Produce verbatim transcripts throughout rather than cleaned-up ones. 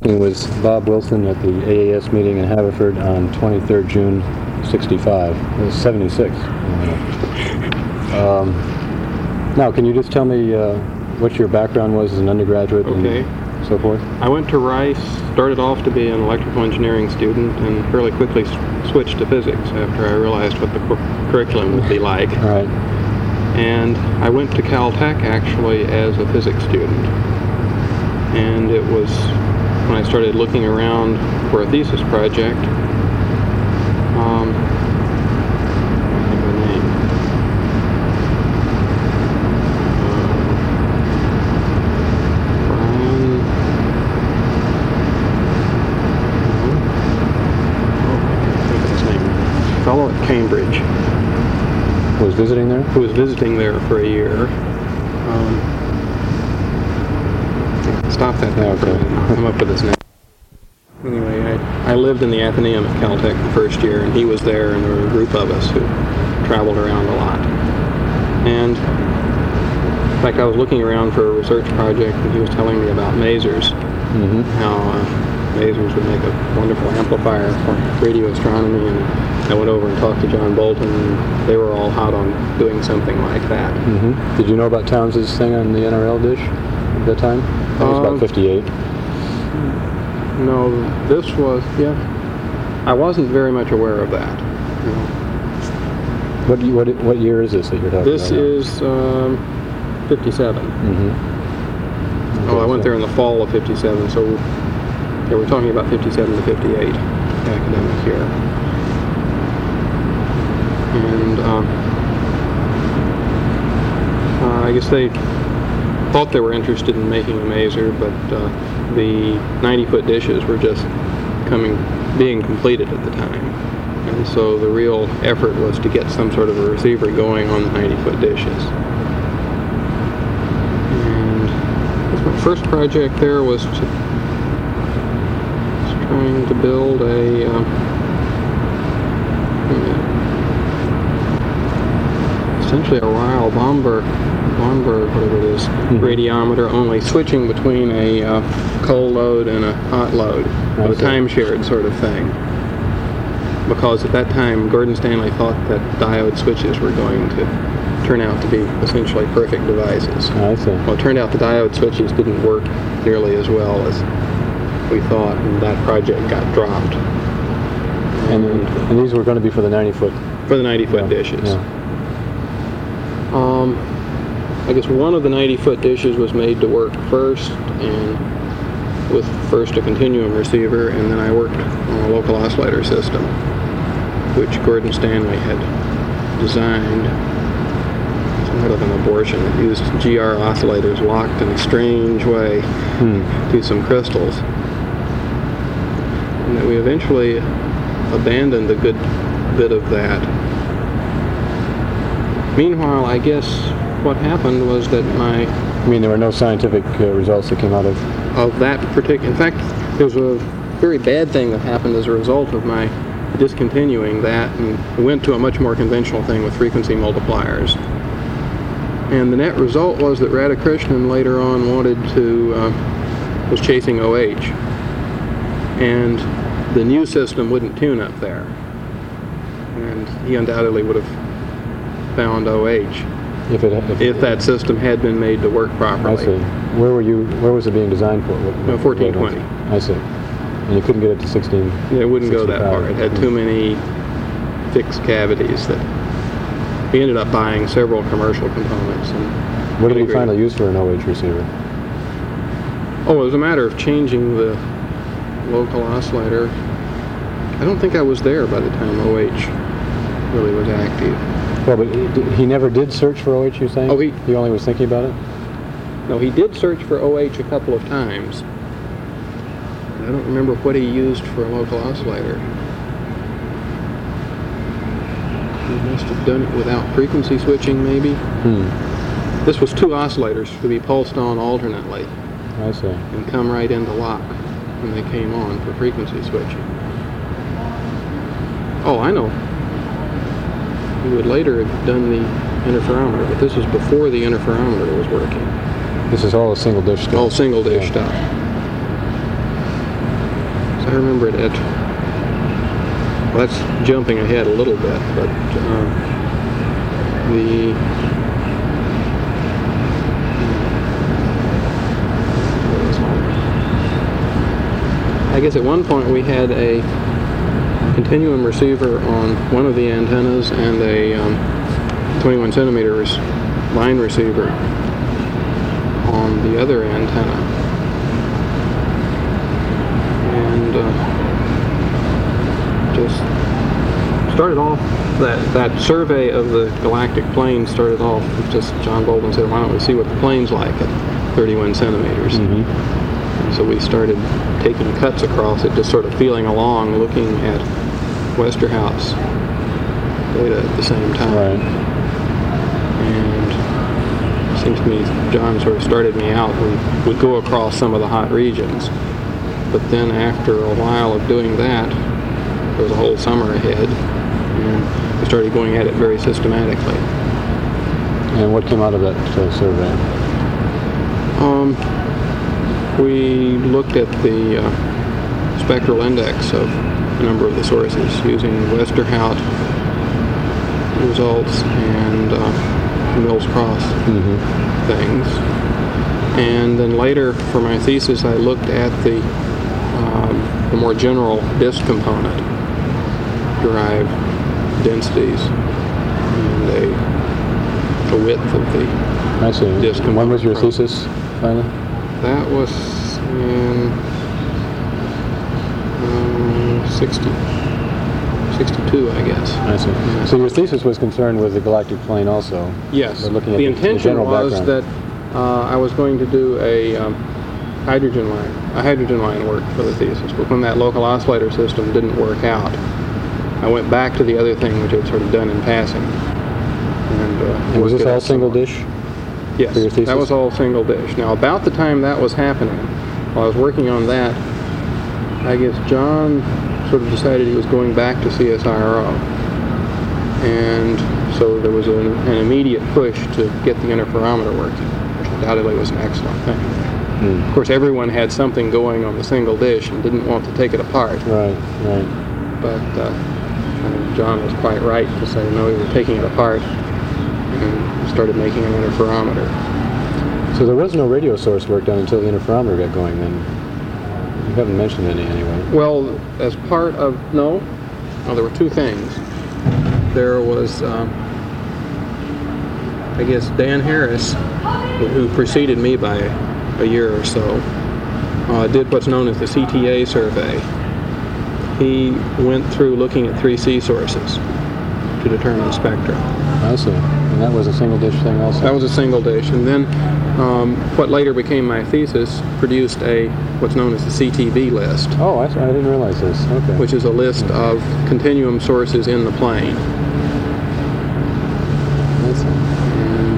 Was Bob Wilson at the A A S meeting in Haverford on twenty-third June sixty-five. It was seventy-six. Um, now, can you just tell me uh, what your background was as an undergraduate okay. and so forth? I went to Rice, started off to be an electrical engineering student, and fairly quickly s- switched to physics after I realized what the cu- curriculum would be like. All right. And I went to Caltech actually as a physics student. And it was when I started looking around for a thesis project. Um, I think of the name. Uh, Brian. Oh, I can't think of his name. A fellow at Cambridge. Was visiting there? Who was visiting there for a year. Um, Stop that there for a minute. I'll come up with his name. Anyway, I, I lived in the Athenaeum at Caltech the first year, and he was there, and there were a group of us who traveled around a lot. And in fact, I was looking around for a research project, and he was telling me about masers, mm-hmm. how uh, masers would make a wonderful amplifier for radio astronomy, and I went over and talked to John Bolton, and they were all hot on doing something like that. Mm-hmm. Did you know about Towns's thing on the N R L dish at that time? That was about fifty-eight. No, this was, yeah. I wasn't very much aware of that. No. What, do you, what what year is this that you're talking this about? This is um, fifty-seven. Mm-hmm. Oh, I went there in the fall of fifty-seven, so yeah, we're talking about fifty-seven to fifty-eight academic year. And um, uh, I guess they thought they were interested in making a maser, but uh, the ninety-foot dishes were just coming, being completed at the time. And so the real effort was to get some sort of a receiver going on the ninety-foot dishes. And I guess my first project there was, to, was trying to build a um, essentially a Ryle Bomberg Bomberg, whatever it is, mm-hmm. radiometer, only switching between a uh, cold load and a hot load, a time-shared sort of thing. Because at that time, Gordon Stanley thought that diode switches were going to turn out to be essentially perfect devices. I see. Well, it turned out the diode switches didn't work nearly as well as we thought, and that project got dropped. And, and, and these were going to be for the ninety-foot? For the ninety-foot yeah. dishes. Yeah. Um, I guess one of the ninety-foot dishes was made to work first, and with first a continuum receiver, and then I worked on a local oscillator system, which Gordon Stanley had designed. Somewhat of an abortion. It used G R oscillators locked in a strange way hmm. to some crystals, and that we eventually abandoned a good bit of that. Meanwhile, I guess what happened was that my... I mean, there were no scientific uh, results that came out of... Of that particular... In fact, there was a very bad thing that happened as a result of my discontinuing that, and went to a much more conventional thing with frequency multipliers. And the net result was that Radhakrishnan later on wanted to... Uh, was chasing O H. And the new system wouldn't tune up there. And he undoubtedly would have found O H. If, it, if, if that system had been made to work properly. I see. Where were you? Where was it being designed for? What, no, fourteen twenty. I see. And you couldn't get it to sixteen. Yeah, it wouldn't go that far. It had too many fixed cavities that we ended up buying several commercial components. And what did you finally use for an O H receiver? Oh, it was a matter of changing the local oscillator. I don't think I was there by the time O H really was active. Well, but he, he never did search for O H, you're saying? Oh, he... He only was thinking about it? No, he did search for O H a couple of times. I don't remember what he used for a local oscillator. He must have done it without frequency switching, maybe. Hmm. This was two oscillators to be pulsed on alternately. I see. And come right into lock when they came on for frequency switching. Oh, I know. He would later have done the interferometer, but this was before the interferometer was working. This is all a single dish stuff? All single dish yeah. stuff. as I remember it at, well, that's jumping ahead a little bit, but um, the I guess at one point we had a continuum receiver on one of the antennas and a um, twenty-one centimeters line receiver on the other antenna. And uh, just started off, that, that survey of the galactic plane started off with just John Bolden said, why don't we see what the plane's like at thirty-one centimeters? Mm-hmm. So we started taking cuts across it, just sort of feeling along, looking at Westerhout's data at the same time. Right. And it seems to me John sort of started me out. We would go across some of the hot regions. But then after a while of doing that, there was a whole summer ahead, and we started going at it very systematically. And what came out of that uh, survey? Um, We looked at the uh, spectral index of a number of the sources using Westerhout results and uh, Mills-Cross Mm-hmm. things. And then later for my thesis I looked at the, um, the more general disk component, derived densities, and a, the width of the I see. disk And when was your component. thesis, finally? That was in um, sixty, sixty-two, I guess. I see. Yeah. So your thesis was concerned with the galactic plane also? Yes. We're looking at the the- the intention general was background. that uh, I was going to do a um, hydrogen line, a hydrogen line work for the thesis, but when that local oscillator system didn't work out, I went back to the other thing which I'd sort of done in passing. And, uh, And was worked this it all out single somewhat. dish? Yes, for your thesis? that was all single dish. Now, about the time that was happening, while I was working on that, I guess John sort of decided he was going back to C S I R O. And so there was an, an immediate push to get the interferometer working, which undoubtedly was an excellent thing. Hmm. Of course, everyone had something going on the single dish and didn't want to take it apart. Right, right. But uh, I think John was quite right to say, no, we were taking it apart and started making an interferometer. So there was no radio source work done until the interferometer got going then? You haven't mentioned any anyway. Well, as part of, no, no, there were two things. There was, um, I guess, Dan Harris, who preceded me by a year or so, uh, did what's known as the C T A survey. He went through looking at three C sources to determine the spectrum. I see. And that was a single dish thing also? That was a single dish. And then um, what later became my thesis produced a what's known as the C T V list, Oh, I, I didn't realize this. Okay. which is a list of continuum sources in the plane. I see. And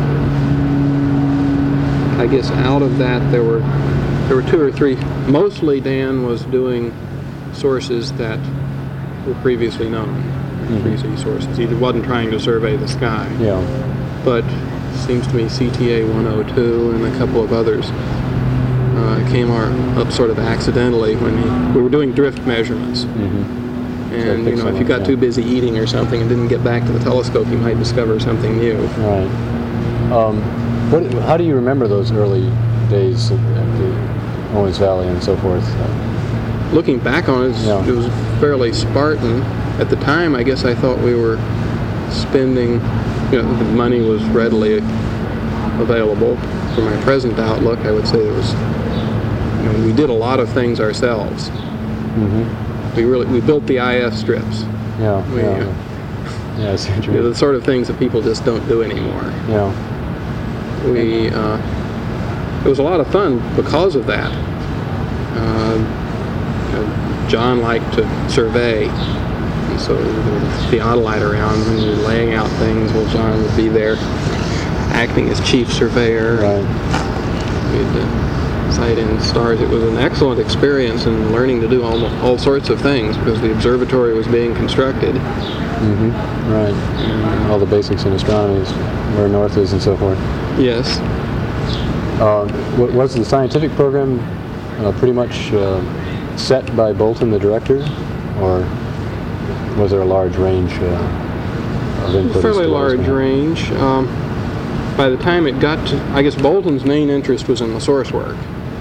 uh, I guess out of that there were there were two or three. Mostly Dan was doing sources that were previously known, three C sources. He wasn't trying to survey the sky. Yeah. But it seems to me C T A one oh two and a couple of others uh, came our, up sort of accidentally when he, we were doing drift measurements. Mm-hmm. And So you know, if pixel, you got yeah. too busy eating or something and didn't get back to the telescope, you might discover something new. Right. Um, what, how do you remember those early days at the Owens Valley and so forth? Looking back on it, it's- Yeah. it was fairly Spartan. At the time, I guess I thought we were spending, you know, the money was readily available. For my present outlook, I would say it was, you know, we did a lot of things ourselves. Mm-hmm. We really, we built the I F strips. Yeah. We, yeah. uh, yeah, I see what you You know, mean. the sort of things that people just don't do anymore. Yeah. We, uh, it was a lot of fun because of that. Uh, you know, John liked to survey, and so there was a theodolite around when you're laying out things. Well, John would be there acting as chief surveyor. Right. We'd uh, sight in stars. It was an excellent experience in learning to do all, all sorts of things because the observatory was being constructed. Mm-hmm. Right. All the basics in astronomy, is where north is and so forth. Yes. Uh, wa- was the scientific program uh, pretty much uh, set by Bolton, the director, or was there a large range uh, of input? Fairly as to what was large gonna happen? range. Um, by the time it got to, I guess Bolton's main interest was in the source work.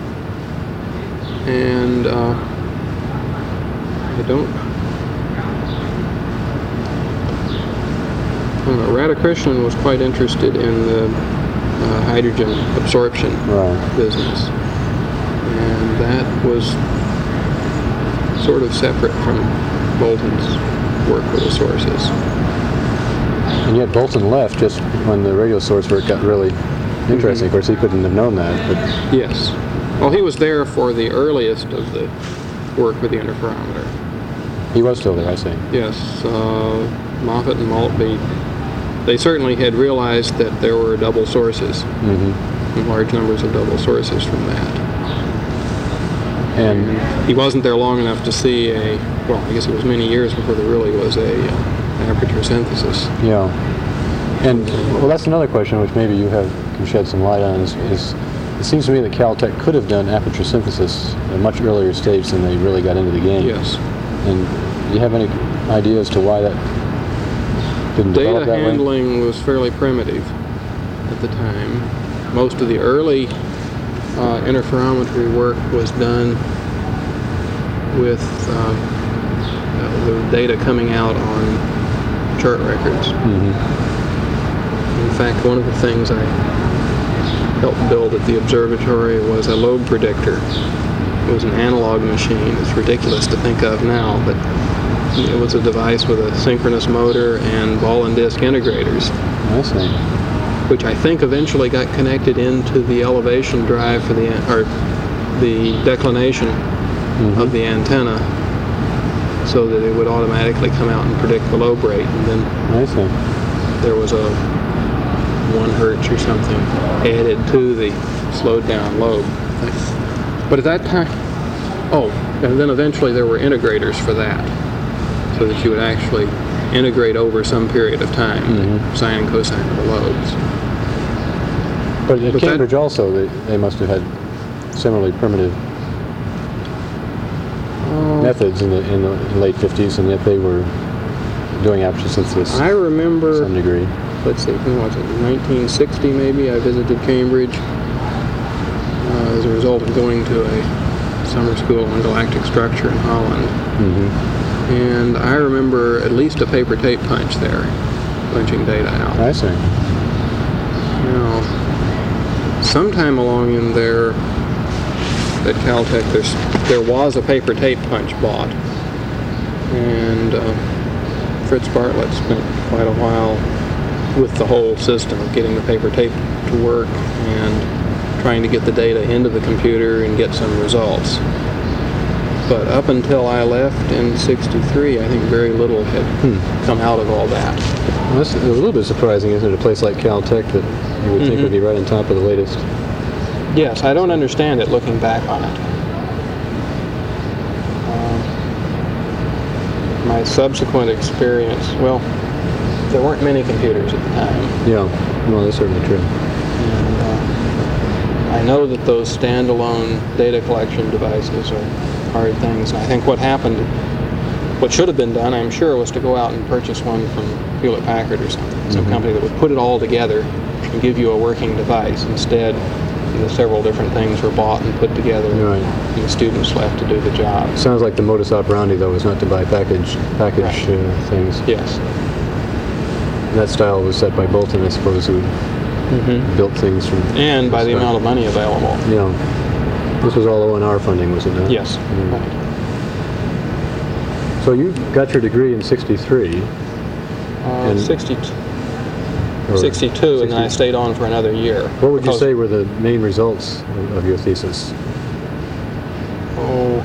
And uh, I don't, I don't know, Radhakrishnan was quite interested in the uh, hydrogen absorption Right. business. And that was sort of separate from Bolton's work with the sources. And yet Bolton left just when the radio source work got really interesting. Of course, he couldn't have known that, but Yes. Well, he was there for the earliest of the work with the interferometer. he was still there, I see. Yes, uh, Moffett and Maltby, they certainly had realized that there were double sources, Mm-hmm. and large numbers of double sources from that. And And he wasn't there long enough to see a, well, I guess it was many years before there really was a uh, aperture synthesis. yeah, and well, that's another question which maybe you have can shed some light on. Is, is it seems to me that Caltech could have done aperture synthesis at a much earlier stage than they really got into the game. Yes. And do you have any idea as to why that didn't Data develop that way? handling was fairly primitive at the time. Most of the early uh, interferometry work was done with um, uh, the data coming out on chart records. Mm-hmm. In fact, one of the things I helped build at the observatory was a lobe predictor. It was an analog machine. It's ridiculous to think of now, but it was a device with a synchronous motor and ball and disc integrators, I see. which I think eventually got connected into the elevation drive for the, or the declination Mm-hmm. of the antenna, so that it would automatically come out and predict the lobe rate. And then I see. there was a one hertz or something added to the slowed down lobe. But at that time, oh, and then eventually there were integrators for that, so that you would actually integrate over some period of time, Mhm. sine and cosine of the lobes. But at But that- Cambridge also, they, they must have had similarly primitive methods in the in the late fifties, and yet they were doing aperture synthesis I to remember, some degree. let's see, when was it, nineteen sixty maybe, I visited Cambridge uh, as a result of going to a summer school on galactic structure in Holland. Mm-hmm. And I remember at least a paper tape punch there, punching data out. I see. Now, sometime along in there at Caltech, there's, there was a paper tape punch bought. And uh, Fritz Bartlett spent quite a while with the whole system of getting the paper tape to work and trying to get the data into the computer and get some results. But up until I left in sixty-three, I think very little had Hmm. come out of all that. Well, that's a little bit surprising, isn't it? A place like Caltech that you would think Mhm. would be right on top of the latest. Yes, I don't understand it looking back on it. Um, my subsequent experience, well, there weren't many computers at the time. Yeah, well, that's certainly true. And uh, I know that those standalone data collection devices are hard things. And I think what happened, what should have been done, I'm sure, was to go out and purchase one from Hewlett Packard or something, some Mhm. company that would put it all together and give you a working device. Instead, you know, several different things were bought and put together, Right. and the students left to do the job. Sounds like the modus operandi, though, was not to buy package package Right. uh, things. Yes. That style was set by Bolton, I suppose, who Mm-hmm. built things from. And by the start. amount of money available. Yeah. This was all O N R funding, was it not? Yes. Mm. Right. So you got your degree in sixty-three. Uh, And- sixty-two, or sixty-two, and then I sixty stayed on for another year. What would you because- say were the main results of, of your thesis? Oh,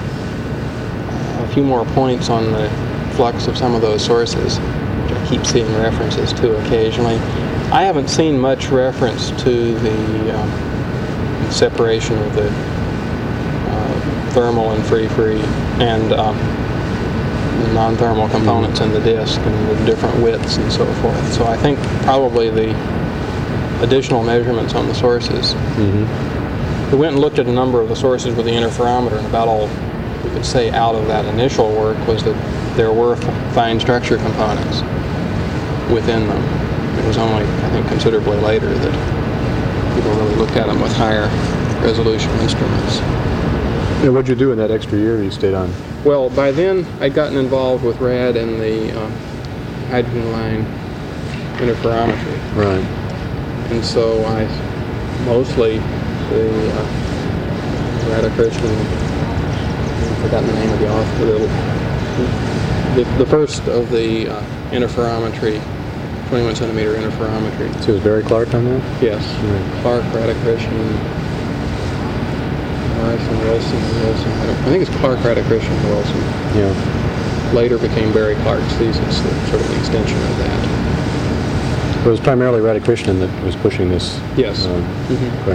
a few more points on the flux of some of those sources, which I keep seeing references to occasionally. I haven't seen much reference to the um, separation of the uh, thermal and free-free and um, the non-thermal components in the disk and the different widths and so forth. So I think probably the additional measurements on the sources. Mm-hmm. We went and looked at a number of the sources with the interferometer, and about all we could say out of that initial work was that there were f- fine structure components within them. It was only, I think, considerably later that people really looked at them with higher resolution instruments. And what'd you do in that extra year you stayed on? Well, by then I'd gotten involved with RAD and the uh, hydrogen line interferometry. Right. And so I mostly the uh, Radhakrishnan, I've forgotten the name of the author, the, the, the first of the uh, interferometry, twenty-one centimeter interferometry. So was Barry Clark on that? Yes. Right. Clark, Radhakrishnan, Morrison, Wilson, Wilson. I, don't, I think it's Clark, Radhakrishnan, Wilson. Yeah. Later became Barry Clark's thesis, the, sort of the extension of that. It was primarily Radhakrishnan that was pushing this. Yes. Um, mm-hmm.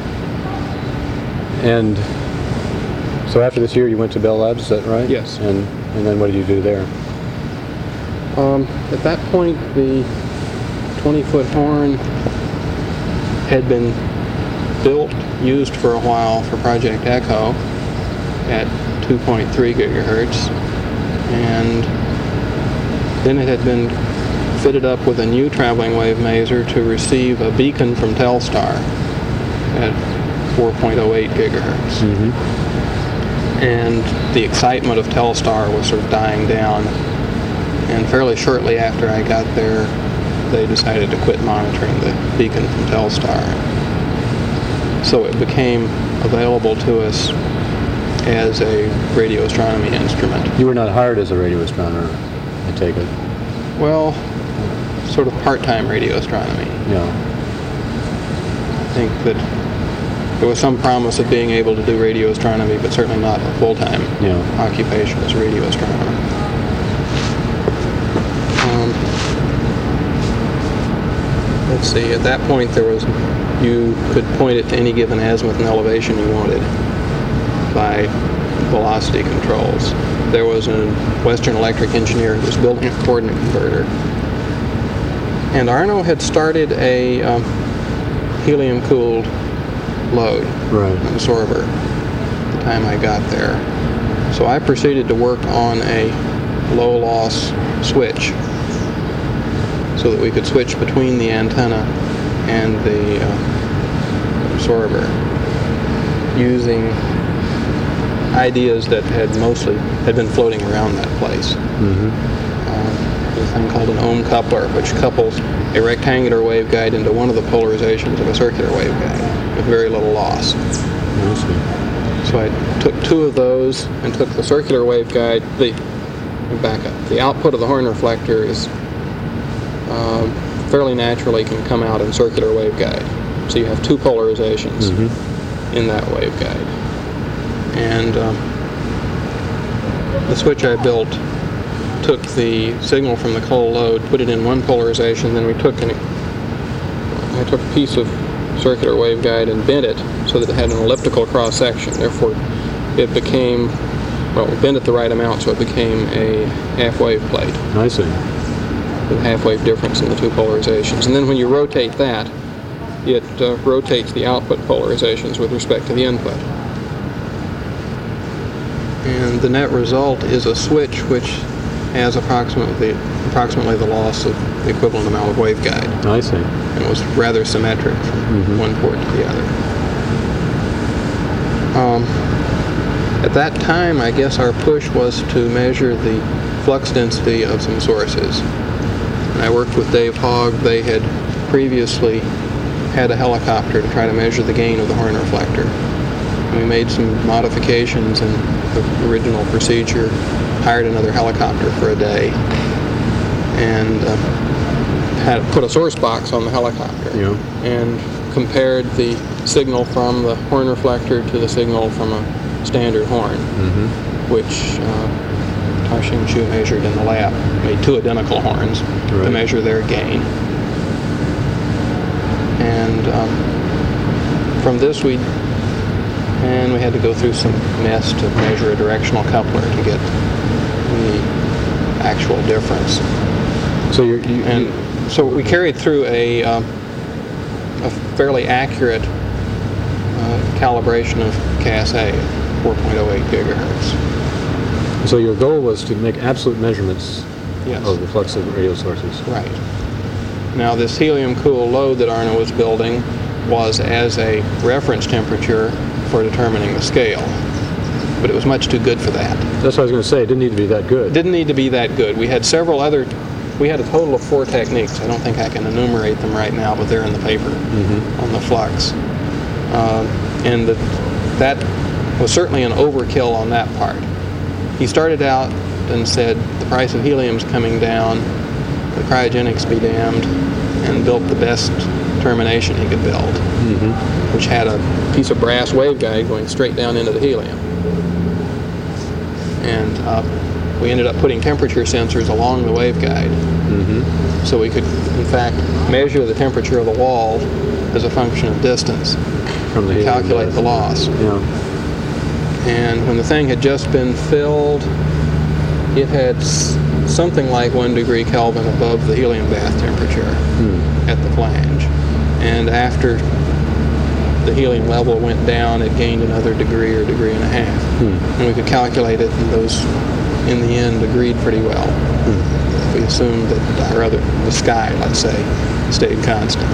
And so after this year, you went to Bell Labs, is that right? Yes. And and then what did you do there? Um, at that point, the twenty-foot horn had been built, used for a while for Project Echo at two point three gigahertz, and then it had been fitted up with a new traveling wave maser to receive a beacon from Telstar at four point oh eight gigahertz. Mm-hmm. And the excitement of Telstar was sort of dying down, and fairly shortly after I got there, they decided to quit monitoring the beacon from Telstar. So it became available to us as a radio astronomy instrument. You were not hired as a radio astronomer, I take it. Well, sort of part-time radio astronomy. Yeah. I think that there was some promise of being able to do radio astronomy, but certainly not a full-time Yeah. occupation as a radio astronomer. Um, let's see, at that point there was, you could point it to any given azimuth and elevation you wanted by velocity controls. There was a Western Electric engineer who was building a coordinate converter. And Arno had started a um, helium-cooled load, Right. an absorber, at the time I got there. So I proceeded to work on a low-loss switch so that we could switch between the antenna and the uh, absorber using ideas that had mostly had been floating around that place. Mm-hmm. Uh, a thing called an ohm coupler, which couples a rectangular waveguide into one of the polarizations of a circular waveguide with very little loss. I see. So I took two of those and took the circular waveguide. The back up. The output of the Horn reflector is um, fairly naturally can come out in circular waveguide. So you have two polarizations Mm-hmm. in that waveguide. And um, the switch I built took the signal from the cold load, put it in one polarization, then we took an, I took a piece of circular waveguide and bent it so that it had an elliptical cross-section. Therefore, it became, well, we bent it the right amount so it became a half-wave plate I see. with a half-wave difference in the two polarizations. And then when you rotate that, it uh, rotates the output polarizations with respect to the input. And the net result is a switch which has approximately approximately the loss of the equivalent amount of waveguide. I see. And it was rather symmetric from Mm-hmm. one port to the other. Um, at that time, I guess our push was to measure the flux density of some sources. And I worked with Dave Hogg. They had previously had a helicopter to try to measure the gain of the Horn reflector. And we made some modifications in the original procedure, hired another helicopter for a day, and uh, had put a source box on the helicopter, Yeah. and compared the signal from the Horn reflector to the signal from a standard horn, Mm-hmm. which uh, Ta-Hsing Chu measured in the lab. Made two identical horns to Right. measure their gain. And um, from this we and we had to go through some mess to measure a directional coupler to get the actual difference. So you're, you, And you, so we carried through a, um, a fairly accurate uh, calibration of C A S A at four point oh eight gigahertz. So your goal was to make absolute measurements Yes. of the flux of radio sources. Right. Now, this helium-cooled load that Arno was building was as a reference temperature for determining the scale, but it was much too good for that. That's what I was going to say. It didn't need to be that good. It didn't need to be that good. We had several other, we had a total of four techniques. I don't think I can enumerate them right now, but they're in the paper Mm-hmm. on the flux. Uh, and the, that was certainly an overkill on that part. He started out and said the price of helium's coming down, the cryogenics be damned, and built the best termination he could build, Mm-hmm. which had a piece of brass waveguide going straight down into the helium. And uh, we ended up putting temperature sensors along the waveguide, Mm-hmm. so we could, in fact, measure the temperature of the wall as a function of distance, From the helium calculate gas. the loss. Yeah. And when the thing had just been filled, it had s- something like one degree Kelvin above the helium bath temperature Hmm. at the flange. And after the helium level went down, it gained another degree or degree and a half. Hmm. And we could calculate it, and those, in the end, agreed pretty well. Hmm. We assumed that, or other, the sky, let's say, stayed constant.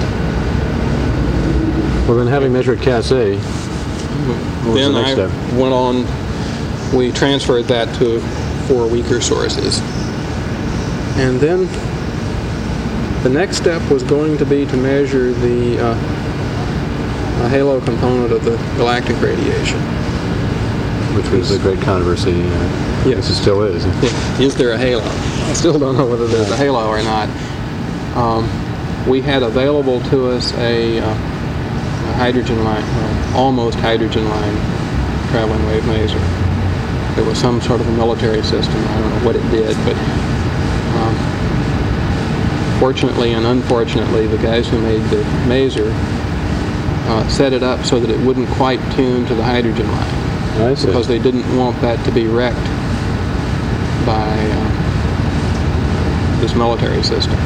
Well, then having measured C A S A, what was Then the next I step? went on, we transferred that to four weaker sources. And then the next step was going to be to measure the uh, a halo component of the galactic radiation. Which was a great controversy. Uh, Yes. It still is. Is there a halo? I still don't know whether there's a halo or not. Um, we had available to us a, uh, a hydrogen line, well, almost hydrogen line traveling wave maser. There was some sort of a military system. I don't know what it did, but um, fortunately and unfortunately, the guys who made the maser uh, set it up so that it wouldn't quite tune to the hydrogen line, I see. because they didn't want that to be wrecked by uh, this military system.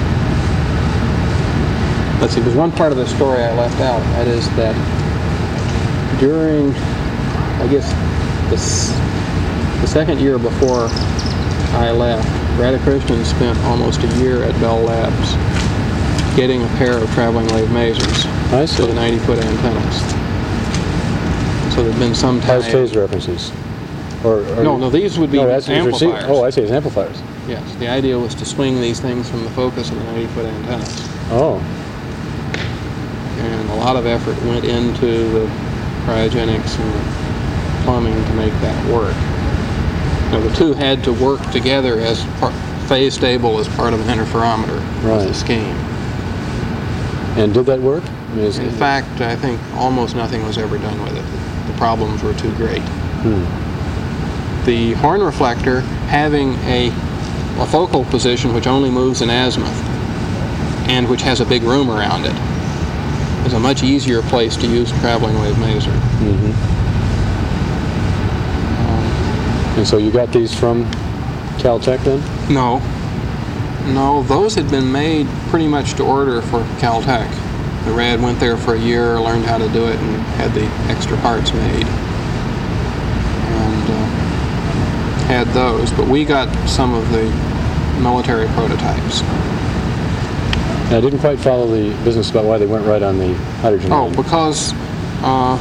Let's see, there's one part of the story I left out. That is that during, I guess, the, s- the second year before I left, Radhakrishnan spent almost a year at Bell Labs getting a pair of traveling wave masers I to the see. ninety foot antennas. So there'd been some time. Has phase references? Or, or No, no, these would be no, that's these receive- amplifiers. Oh, I see. It's amplifiers. Yes, the idea was to swing these things from the focus of the ninety foot antennas. Oh. And a lot of effort went into the cryogenics and the plumbing to make that work. Now, the two had to work together as par- phase stable as part of an interferometer. Was the Right. scheme. And did that work? I mean, is- In fact, I think almost nothing was ever done with it. The problems were too great. Hmm. The horn reflector, having a, a focal position which only moves in azimuth and which has a big room around it, is a much easier place to use traveling wave maser. Mm-hmm. And so you got these from Caltech then? No. No, those had been made pretty much to order for Caltech. The Rad went there for a year, learned how to do it, and had the extra parts made. And uh, had those, but we got some of the military prototypes. And I didn't quite follow the business about why they went right on the hydrogen Oh, line. because uh,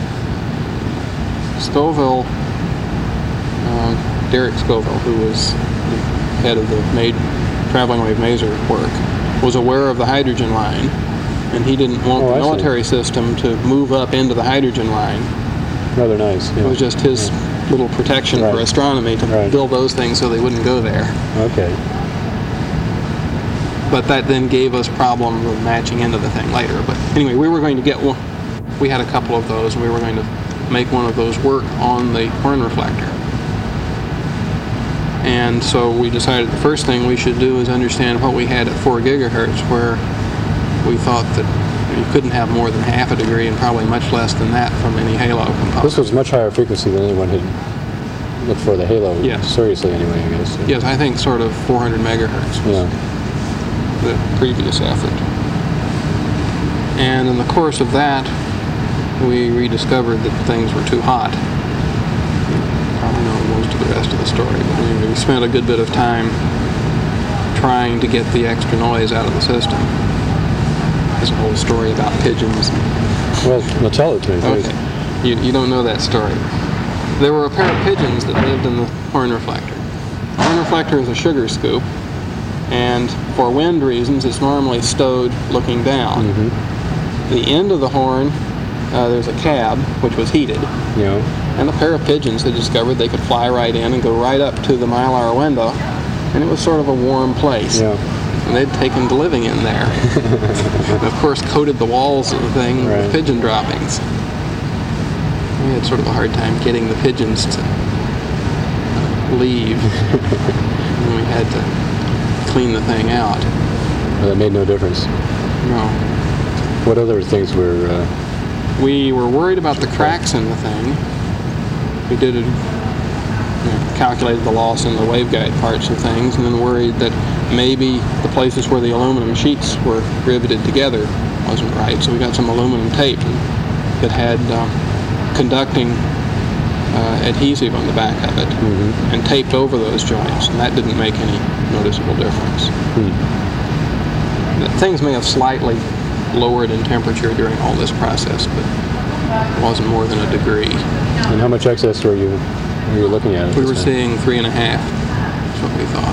Scoville, uh, Derek Scoville, who was the head of the made traveling wave maser work, was aware of the hydrogen line, and he didn't want Oh, the I see. military system to move up into the hydrogen line. Rather nice. Yeah. It was just his Yeah. little protection Right. for astronomy to Right. build those things so they wouldn't go there. Okay. But that then gave us problem with matching into the thing later. But anyway, we were going to get one. We had a couple of those, and we were going to make one of those work on the horn reflector. And so we decided the first thing we should do is understand what we had at four gigahertz, where we thought that you couldn't have more than half a degree, and probably much less than that from any halo component. This was much higher frequency than anyone had looked for the halo. Yes. Seriously, anyway, I guess. Yes, I think sort of four hundred megahertz was Yeah. the previous effort. And in the course of that, we rediscovered that things were too hot. Probably know most of the rest of the story, but anyway, we spent a good bit of time trying to get the extra noise out of the system. There's a whole story about pigeons. Well, now tell it to me, please. Okay. You, you don't know that story. There were a pair of pigeons that lived in the horn reflector. The horn reflector is a sugar scoop, and for wind reasons, it's normally stowed looking down. Mm-hmm. The end of the horn, uh, there's a cab, which was heated, Yeah. and a pair of pigeons had discovered they could fly right in and go right up to the Mylar window, and it was sort of a warm place. Yeah. And they'd taken to living in there. And of course, coated the walls of the thing Right. with pigeon droppings. We had sort of a hard time getting the pigeons to leave. And we had to clean the thing out. Well, that made no difference. No. What other things were... Uh, We were worried about the cracks in the thing. We did it, you know, calculated the loss in the waveguide parts of things, and then worried that maybe the places where the aluminum sheets were riveted together wasn't right. So we got some aluminum tape that had um, conducting uh, adhesive on the back of it, mm-hmm. and taped over those joints, and that didn't make any noticeable difference. Hmm. Things may have slightly lowered in temperature during all this process, but it wasn't more than a degree. And how much excess were you were you looking at? at We this were time? seeing three and a half. That's what we thought.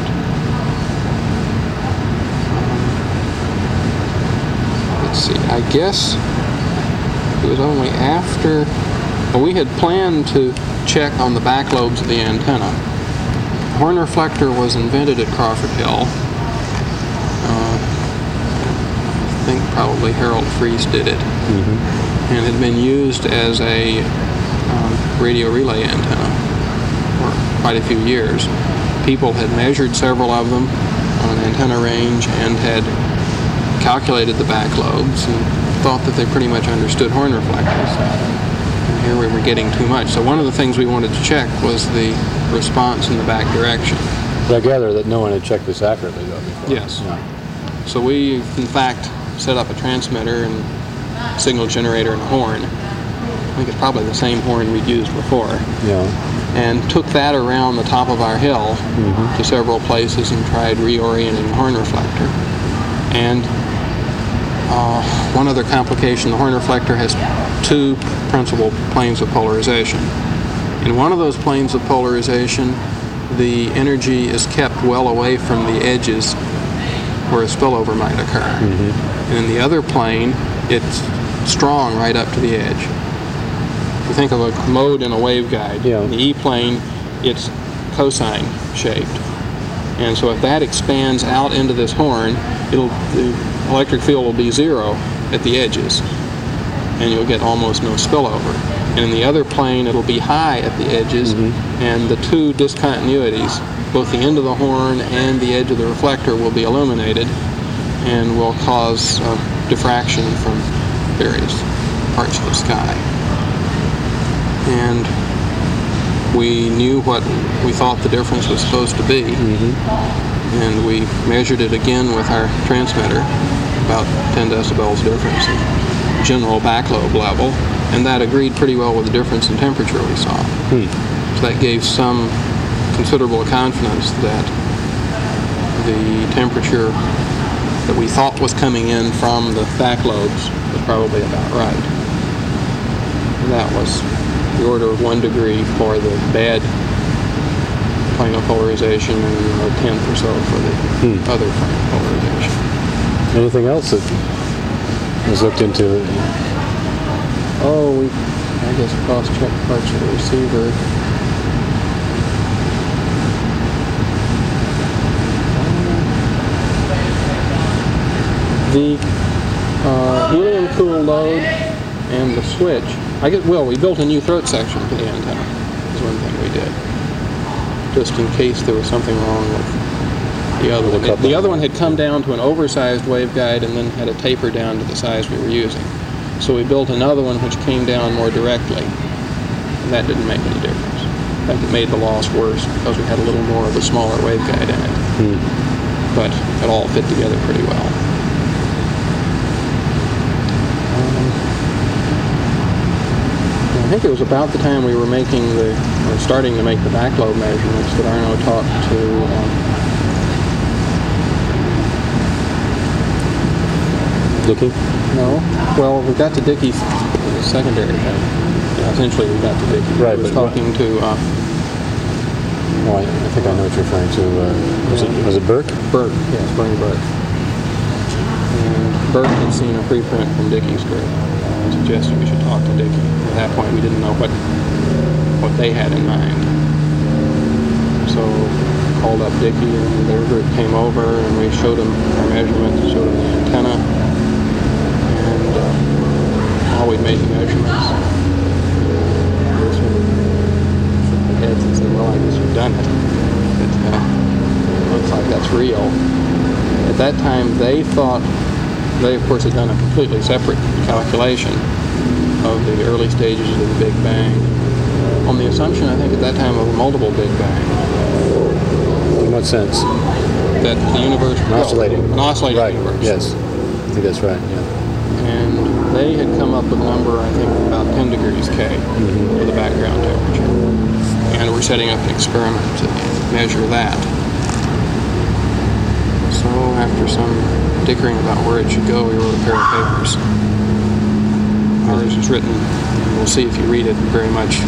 Um, let's see. I guess it was only after. Well, we had planned to check on the back lobes of the antenna. The horn reflector was invented at Crawford Hill. Uh, I think probably Harold Freese did it, Mm-hmm. and had been used as a um, radio relay antenna for quite a few years. People had measured several of them on an antenna range and had calculated the back lobes and thought that they pretty much understood horn reflectors. And here we were getting too much. So one of the things we wanted to check was the response in the back direction. But I gather that no one had checked this accurately, though, before. Yes. Yeah. So we, in fact, set up a transmitter and signal generator and a horn. I think it's probably the same horn we'd used before. Yeah. And took that around the top of our hill Mm-hmm. to several places and tried reorienting the horn reflector. And uh, one other complication, the horn reflector has two principal planes of polarization. In one of those planes of polarization, the energy is kept well away from the edges where a spillover might occur. Mm-hmm. And in the other plane, it's strong right up to the edge. If you think of a mode in a waveguide, Yeah. in the E plane, it's cosine shaped. And so if that expands out into this horn, it'll the electric field will be zero at the edges, and you'll get almost no spillover. And in the other plane, it'll be high at the edges, Mhm. and the two discontinuities, both the end of the horn and the edge of the reflector, will be illuminated and will cause uh, diffraction from various parts of the sky. And we knew what we thought the difference was supposed to be, Mm-hmm. and we measured it again with our transmitter, about ten decibels difference in general backlobe level, and that agreed pretty well with the difference in temperature we saw. Hmm. So that gave some considerable confidence that the temperature that we thought was coming in from the back lobes was probably about right. And that was the order of one degree for the bad plane of polarization and a tenth or so for the Hmm. other plane of polarization. Anything else that was looked into? Oh, we, I guess, cross-checked parts of the receiver. The uh, helium cool load and the switch. I guess, well, we built a new throat section for the antenna. Is one thing we did, just in case there was something wrong with the other one. The couple. The other one had come down to an oversized waveguide and then had a taper down to the size we were using. So we built another one which came down more directly, and that didn't make any difference. In fact, it made the loss worse because we had a little more of a smaller waveguide in it. Hmm. But it all fit together pretty well. I think it was about the time we were making the, or starting to make the backload measurements that Arno talked to um, Dickey? No. Well, we got to Dickey, the secondary thing. Yeah, essentially, we got to Dickey. Right, I was but talking to uh, Oh, I, I think I know what you're referring to. Uh, was, it, was it Burke? Burke. Yes, Bernie Burke. And Burke had seen a preprint from Dickey's group and suggested we should talk to Dickey. At that point, we didn't know what what they had in mind. So called up Dickey, and their group came over, and we showed them our measurements, showed them the antenna, and uh, while we made the measurements, this one shook their heads and said, "Well, I guess you've done it. It uh, looks like that's real." At that time, they thought, they of course had done a completely separate calculation of the early stages of the Big Bang, on the assumption, I think at that time, of a multiple Big Bang. In what sense? That the universe... An oscillating. An oscillating right. universe. Yes. I think that's right, yeah. And they had come up with a number, I think, about ten degrees K Mm-hmm. for the background temperature. And we're setting up an experiment to measure that. So after some dickering about where it should go, we wrote a pair of papers. Ours is written, and we'll see if you read it, very much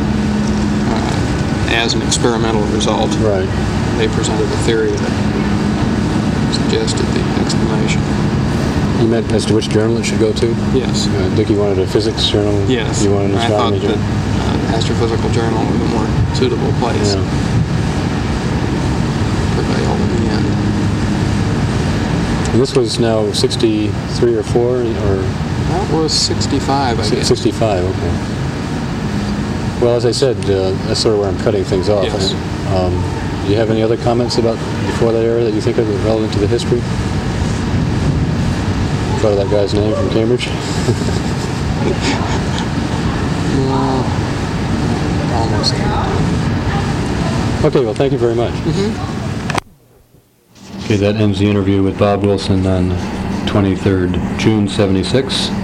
uh, as an experimental result. Right. They presented a theory that suggested the explanation. You meant as to which journal it should go to? Yes. Uh, Dickey wanted a physics journal? Yes. You wanted an I thought astronomy that journal? uh, Astrophysical Journal was a more suitable place. Yeah. Prevailed in the end. And this was now sixty-three or four, or That was sixty-five, I guess. sixty-five? Okay. Well, as I said, uh, that's sort of where I'm cutting things off. Yes. Um, do you have any other comments about before that era that you think are relevant to the history? Thought of that guy's name from Cambridge? No, almost. Okay, well, thank you very much. Mm-hmm. Okay, that ends the interview with Bob Wilson on twenty-third June seventy-six.